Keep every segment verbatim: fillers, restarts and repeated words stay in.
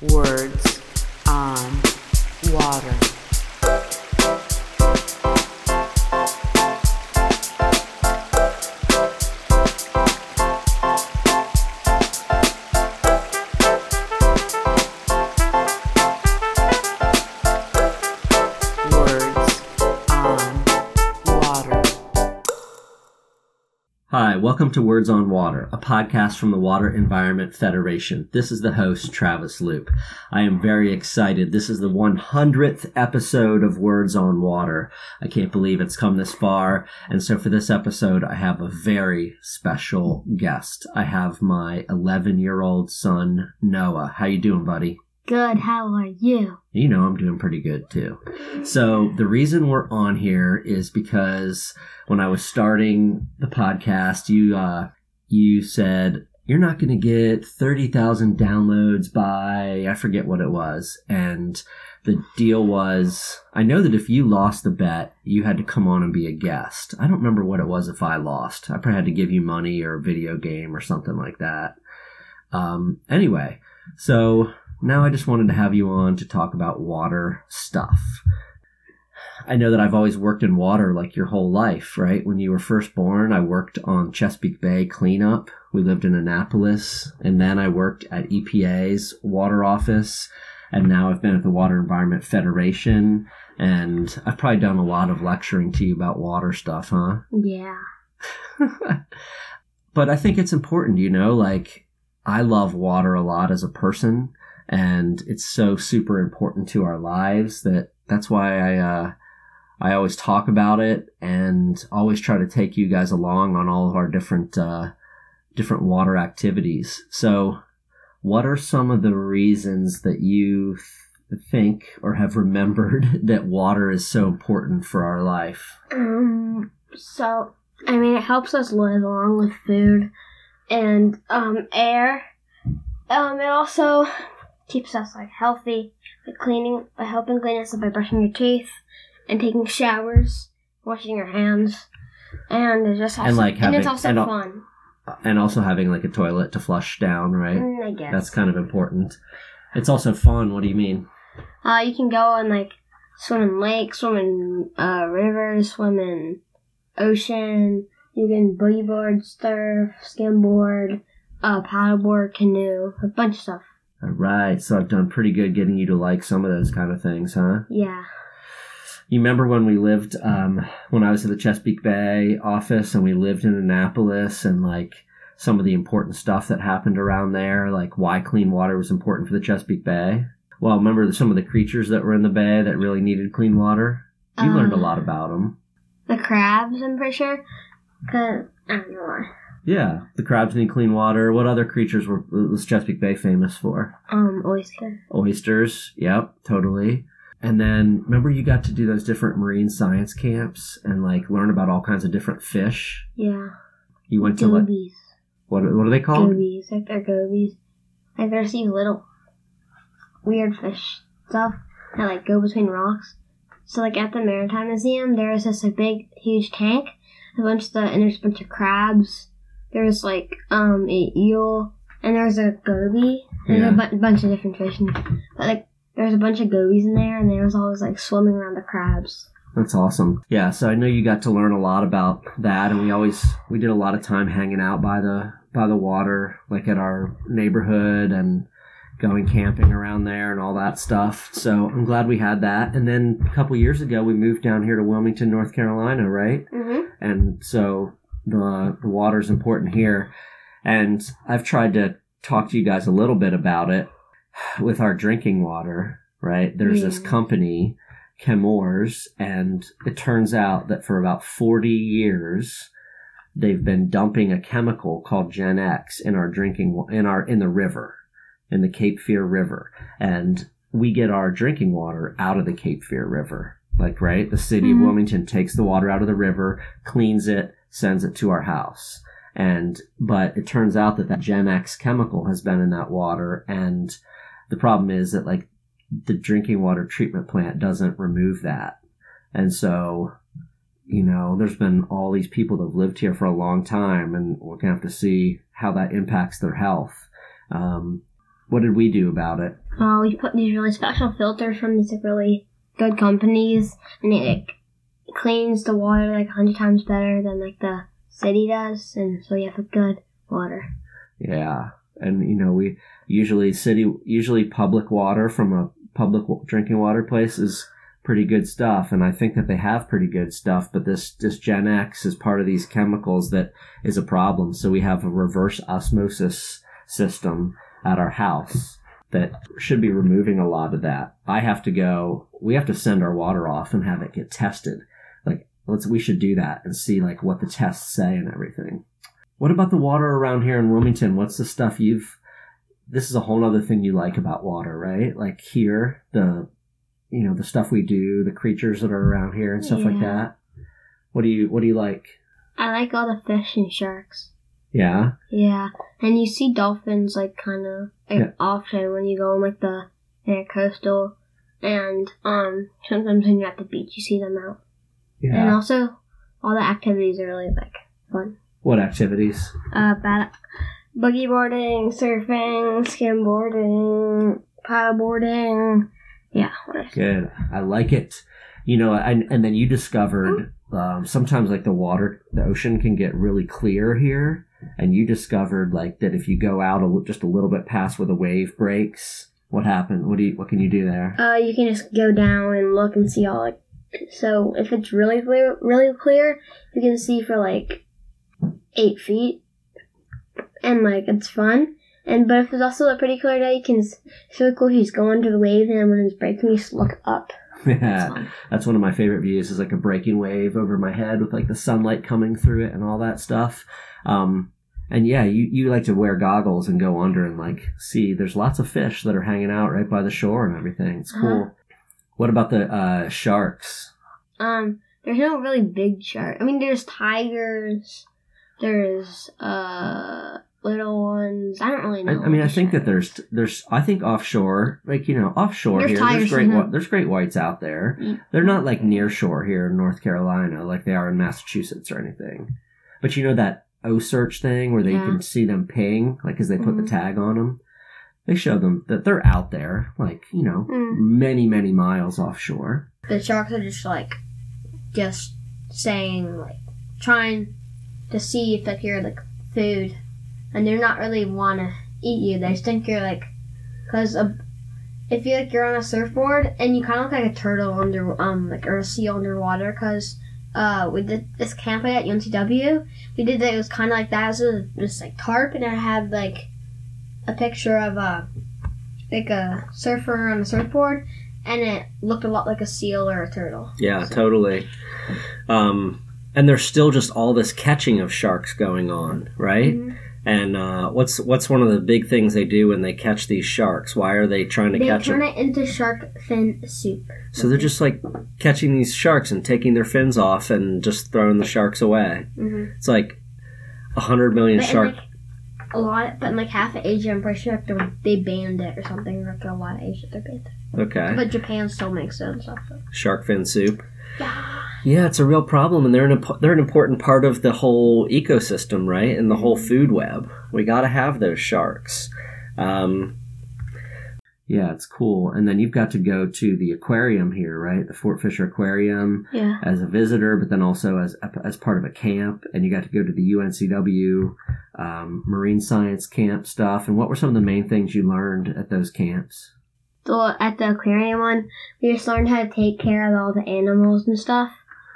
Words on Water. Hi, welcome to Words on Water, a podcast from the Water Environment Federation. This is the host, Travis Loop. I am very excited. This is the one hundredth episode of Words on Water. I can't believe it's come this far. And so for this episode, I have a very special guest. I have my eleven-year-old son, Noah. How you doing, buddy? Good, how are you? You know I'm doing pretty good, too. So the reason we're on here is because when I was starting the podcast, you uh, you said, you're not going to get thirty thousand downloads by, I forget what it was. And the deal was, I know that if you lost the bet, you had to come on and be a guest. I don't remember what it was if I lost. I probably had to give you money or a video game or something like that. Um, anyway, so now I just wanted to have you on to talk about water stuff. I know that I've always worked in water like your whole life, right? When you were first born, I worked on Chesapeake Bay cleanup. We lived in Annapolis, and then I worked at E P A's water office, and now I've been at the Water Environment Federation, and I've probably done a lot of lecturing to you about water stuff, huh? Yeah. But I think it's important, you know, like, I love water a lot as a person, and it's so super important to our lives that that's why I uh, I always talk about it and always try to take you guys along on all of our different uh, different water activities. So what are some of the reasons that you th- think or have remembered that water is so important for our life? Um, so, I mean, it helps us live along with food and um, air. Um, it also keeps us like healthy by cleaning, by helping clean us up by brushing your teeth and taking showers, washing your hands, and it just has and like having, and it's also and fun. And also having like a toilet to flush down, right? Mm, I guess that's kind of important. It's also fun. What do you mean? Uh, you can go and like swim in lakes, swim in uh, rivers, swim in ocean. You can boogie board, surf, skimboard, uh, paddleboard, canoe, a bunch of stuff. All right, so I've done pretty good getting you to like some of those kind of things, huh? Yeah. You remember when we lived, um, when I was at the Chesapeake Bay office and we lived in Annapolis and like some of the important stuff that happened around there, like why clean water was important for the Chesapeake Bay? Well, remember some of the creatures that were in the bay that really needed clean water? You uh, learned a lot about them. The crabs, I'm pretty sure. Cause, I don't know why. Yeah, the crabs need clean water. What other creatures were was Chesapeake Bay famous for? Um, oysters. Oysters, yep, totally. And then, remember you got to do those different marine science camps and, like, learn about all kinds of different fish? Yeah. You went to, gobies. like, what, what are they called? Gobies, like they're gobies. Like, there's these little weird fish stuff that, like, go between rocks. So, like, at the Maritime Museum, there's this, like, big, huge tank, a bunch of the, and there's a bunch of crabs. There's, like, um, a eel, and there's a goby. There's Yeah. a bu- bunch of different fish. And, but, like, there's a bunch of gobies in there, and they was always, like, swimming around the crabs. That's awesome. Yeah, so I know you got to learn a lot about that, and we always, we did a lot of time hanging out by the, by the water, like at our neighborhood, and going camping around there and all that stuff. So I'm glad we had that. And then a couple years ago, we moved down here to Wilmington, North Carolina, right? Mm-hmm. And so the the water's important here. And I've tried to talk to you guys a little bit about it with our drinking water, right? There's yeah. this company, Chemours, and it turns out that for about forty years, they've been dumping a chemical called Gen X in our drinking, in our, in the river, in the Cape Fear River. And we get our drinking water out of the Cape Fear River. Like, right? The city mm-hmm. of Wilmington takes the water out of the river, cleans it, sends it to our house. And, but it turns out that that Gen X chemical has been in that water. And the problem is that, like, the drinking water treatment plant doesn't remove that. And so, you know, there's been all these people that have lived here for a long time, and we're going to have to see how that impacts their health. Um, what did we do about it? Uh, we put these really special filters from these like, really good companies, and it like, cleans the water like a hundred times better than like the city does, and so you have a good water. Yeah, and you know we usually city usually public water from a public drinking water place is pretty good stuff, and I think that they have pretty good stuff, but this this Gen X is part of these chemicals that is a problem. So we have a reverse osmosis system at our house that should be removing a lot of that. I have to go, we have to send our water off and have it get tested. Like, let's, we should do that and see like what the tests say and everything. What about the water around here in Wilmington? What's the stuff you've, this is a whole other thing you like about water, right? Like here, the, you know, the stuff we do, the creatures that are around here and stuff Yeah. like that. What do you, what do you like? I like all the fish and sharks. Yeah. Yeah, and you see dolphins like kind of like, Yeah. often when you go on like the intercoastal, and um sometimes when you're at the beach you see them out. And Yeah. also, all the activities are really like fun. What activities? Uh, bad, boogie boarding, surfing, skimboarding, paddleboarding. Yeah. Good. I like it. You know, and, and then you discovered um, sometimes like the water, the ocean can get really clear here. And you discovered like that if you go out a, li- just a little bit past where the wave breaks, what happened? What do you, what can you do there? Uh, you can just go down and look and see all like. So if it's really clear, really clear, you can see for like eight feet, and like it's fun. And but if it's also a pretty clear day, you can. It's really cool. You just go under the wave, and when it's breaking, you just look up. Yeah, that's one of my favorite views is like a breaking wave over my head with like the sunlight coming through it and all that stuff. Um, and yeah, you, you like to wear goggles and go under and like see there's lots of fish that are hanging out right by the shore and everything. It's cool. Uh-huh. What about the uh, sharks? Um, there's no really big shark. I mean, there's tigers. There's uh little ones. I don't really I, know. I mean, I what think that shark there's there's I think offshore, like you know, offshore There's here, there's tigers, great isn't whi- it? there's great whites out there. Mm. They're not like near shore here in North Carolina, like they are in Massachusetts or anything. But you know that O search thing where they Yeah. can see them ping, like as they put the Mhm. tag on them. They show them that they're out there, like you know, Mm. many many miles offshore. The sharks are just like, just saying like, trying to see if like you're like food, and they're not really want to eat you. They just think you're like, cause uh, if you like you're on a surfboard and you kind of look like a turtle under um like or a seal underwater. Cause uh we did this camp at U N C W. We did that. It was kind of like that. So it was just like tarp, and it had like a picture of a like a surfer on a surfboard. And it looked a lot like a seal or a turtle. Yeah, totally. Um, and there's still just all this catching of sharks going on, right? Mhm. And uh, what's what's one of the big things they do when they catch these sharks? Why are they trying to They catch turn them? it into shark fin soup. So they're just like catching these sharks and taking their fins off and just throwing the sharks away. Mm-hmm. It's like a hundred million But in, sharks. like, a lot, but in like half of Asia, I'm pretty sure like, they- they banned it or something. Like a lot of Asia, they banned it. Okay, But Japan still makes it and stuff. So. shark fin soup. Yeah. Yeah, it's a real problem, and they're an impo- they're an important part of the whole ecosystem, right? And the whole food web. We got to have those sharks. Um, yeah, it's cool. And then you've got to go to the aquarium here, right? The Fort Fisher Aquarium Yeah. as a visitor, but then also as as part of a camp. And you got to go to the U N C W um, marine science camp stuff. And what were some of the main things you learned at those camps? So at the aquarium one, we just learned how to take care of all the animals and stuff.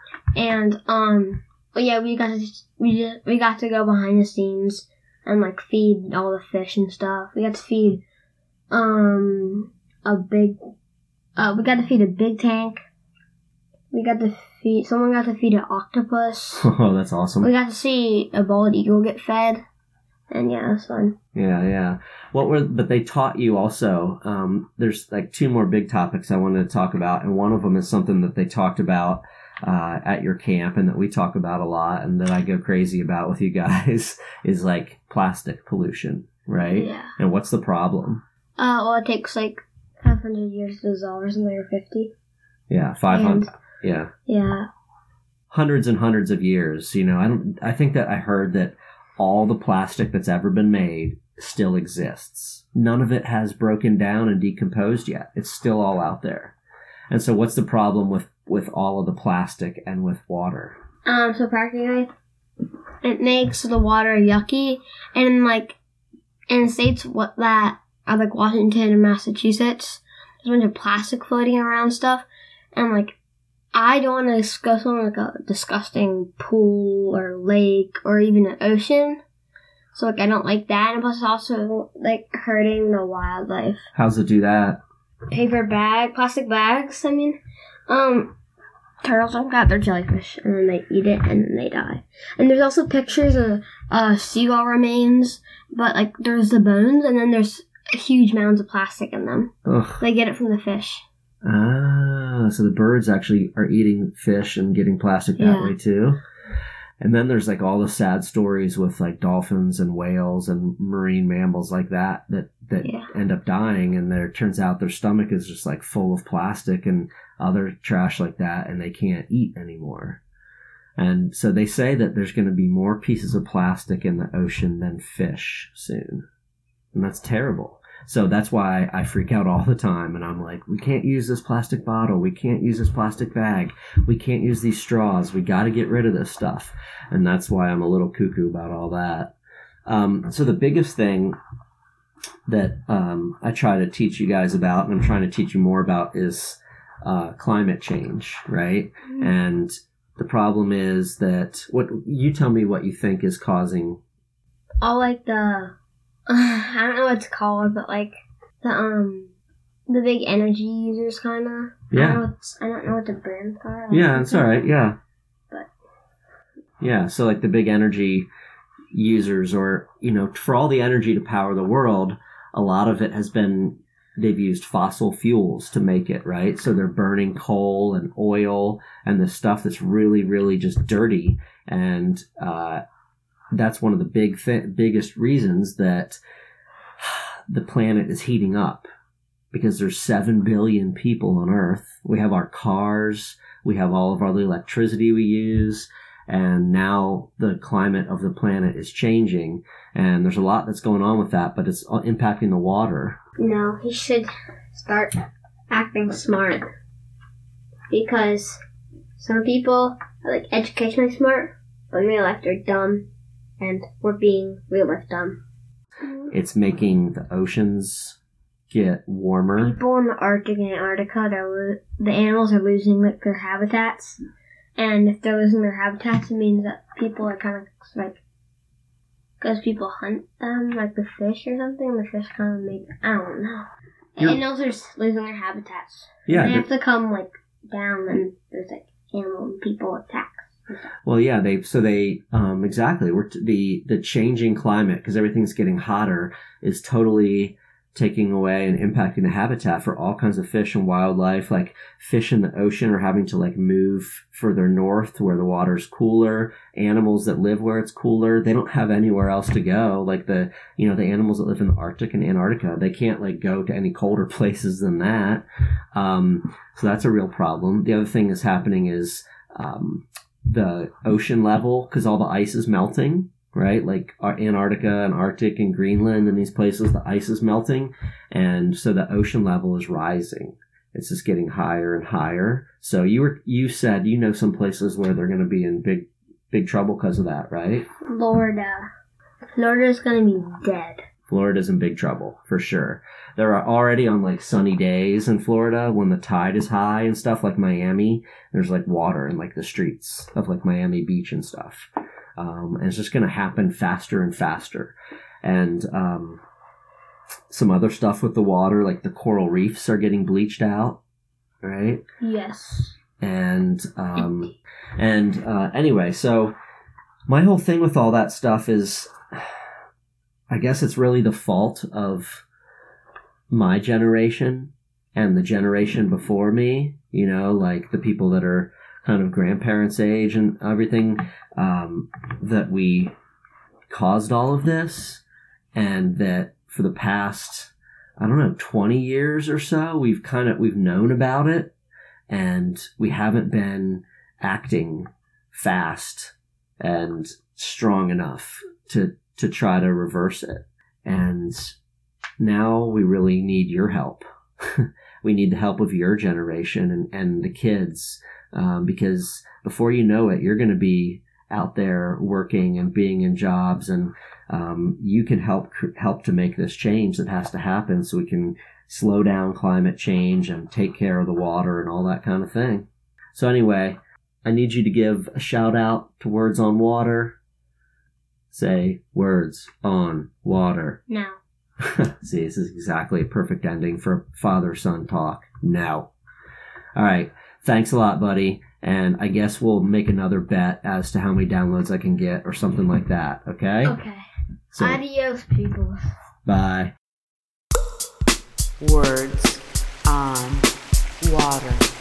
And um, but yeah, we got to we just, we got to go behind the scenes and like feed all the fish and stuff. We got to feed um a big uh we got to feed a big tank. We got to feed someone got to feed an octopus. Oh, that's awesome. We got to see a bald eagle get fed. And yeah, it was fun. Yeah, yeah. What were but they taught you also? Um, there's like two more big topics I wanted to talk about, and one of them is something that they talked about uh, at your camp, and that we talk about a lot, and that I go crazy about with you guys is like plastic pollution, right? Yeah. And what's the problem? Uh, well, it takes like five hundred years to dissolve or something, or fifty. Yeah, five hundred. And- Yeah, Yeah. hundreds and hundreds of years. You know, I don't. I think that I heard that all the plastic that's ever been made still exists. None of it has broken down and decomposed yet. It's still all out there. And so what's the problem with, with all of the plastic and with water? Um, so practically, it makes the water yucky, and like in states what that are like Washington and Massachusetts, there's a bunch of plastic floating around stuff, and like I don't want to go somewhere like a disgusting pool or lake or even an ocean. So like I don't like that, and plus it's also like hurting the wildlife. How's it do that? Paper bag, plastic bags. I mean, um. Turtles don't got their jellyfish, and then they eat it, and then they die. And there's also pictures of uh, seagull remains, but like there's the bones, and then there's huge mounds of plastic in them. Ugh. They get it from the fish. Ah, so the birds actually are eating fish and getting plastic that Yeah. way too. And then there's like all the sad stories with like dolphins and whales and marine mammals like that that that Yeah. end up dying, and there turns out their stomach is just like full of plastic and other trash like that, and they can't eat anymore. And so they say that there's going to be more pieces of plastic in the ocean than fish soon. And that's terrible. So that's why I freak out all the time, and I'm like, we can't use this plastic bottle, we can't use this plastic bag, we can't use these straws, we got to get rid of this stuff. And that's why I'm a little cuckoo about all that. Um, so the biggest thing that um, I try to teach you guys about, and I'm trying to teach you more about, is uh, climate change, right? Mm-hmm. And the problem is that, what you tell me what you think is causing... All like the... I don't know what it's called, but like the um the big energy users, kind of. Yeah. I don't know, what's, I don't know what the brands are. Yeah, it's all right. Yeah. But yeah, so like the big energy users, or you know, for all the energy to power the world, a lot of it has been they've used fossil fuels to make it, right? So they're burning coal and oil and the stuff that's really, really just dirty, and uh, that's one of the big th- biggest reasons that the planet is heating up, because there's seven billion people on Earth. We have our cars, we have all of our electricity we use, and now the climate of the planet is changing, and there's a lot that's going on with that, but it's impacting the water. No, he should start acting smart, because some people are like educationally smart, but in real life they're dumb. And we're being real life dumb. It's making the oceans get warmer. People in the Arctic and Antarctica, they're, the animals are losing like their habitats. And if they're losing their habitats, it means that people are kind of like, because people hunt them, like the fish or something, the fish kind of make, I don't know. The animals are losing their habitats. Yeah. They have to come like down, and there's like animal and people attacks. Well, yeah, they so they um, exactly. We're t- the the changing climate, because everything's getting hotter, is totally taking away and impacting the habitat for all kinds of fish and wildlife. Like fish in the ocean are having to like move further north to where the water's cooler. Animals that live where it's cooler, they don't have anywhere else to go. Like the you know the animals that live in the Arctic and Antarctica, they can't like go to any colder places than that. Um, so that's a real problem. The other thing that's happening is um, the ocean level, because all the ice is melting, right? Like Antarctica and Arctic and Greenland and these places, the ice is melting. And so the ocean level is rising. It's just getting higher and higher. So you were, you said, you know, some places where they're going to be in big, big trouble because of that, right? Florida. Florida's going to be dead. Florida's in big trouble, for sure. There are already on like sunny days in Florida when the tide is high and stuff, like Miami. There's like water in like the streets of like Miami Beach and stuff. Um, and it's just going to happen faster and faster. And um, some other stuff with the water, like the coral reefs are getting bleached out, right? Yes. And um, and uh, anyway, so my whole thing with all that stuff is, I guess it's really the fault of my generation and the generation before me, you know, like the people that are kind of grandparents' age and everything, um, that we caused all of this, and that for the past, I don't know, twenty years or so, we've kind of, we've known about it, and we haven't been acting fast and strong enough to to try to reverse it. And now we really need your help. We need the help of your generation and, and the kids, um, because before you know it, you're going to be out there working and being in jobs, and um, you can help help to make this change that has to happen so we can slow down climate change and take care of the water and all that kind of thing. So anyway, I need you to give a shout out to Words on Water. Say, Words on Water. Now. See, this is exactly a perfect ending for father-son talk. Now. All right. Thanks a lot, buddy. And I guess we'll make another bet as to how many downloads I can get or something like that. Okay? Okay. So, Adios, people. bye. Words on Water.